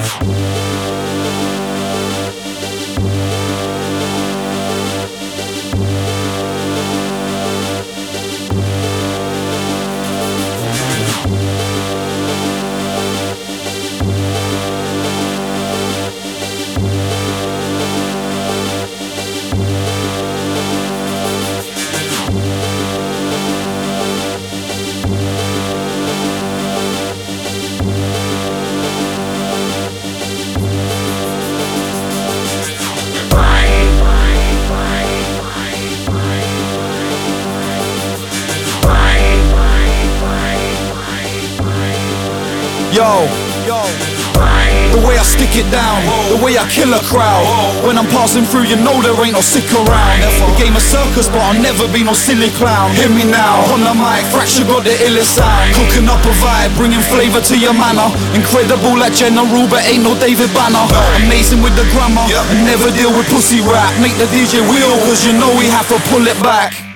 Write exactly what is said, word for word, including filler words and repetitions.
Yo, yo, the way I stick it down, the way I kill a crowd. When I'm passing through, you know there ain't no sick around. The game of circus, but I'll never be no silly clown. Hear me now, on the mic, Fracture got the illest sound. Cooking up a vibe, bringing flavour to your manner. Incredible like General, but ain't no David Banner. Amazing with the grammar, and never deal with pussy rap. Make the D J wheel, cause you know we have to pull it back.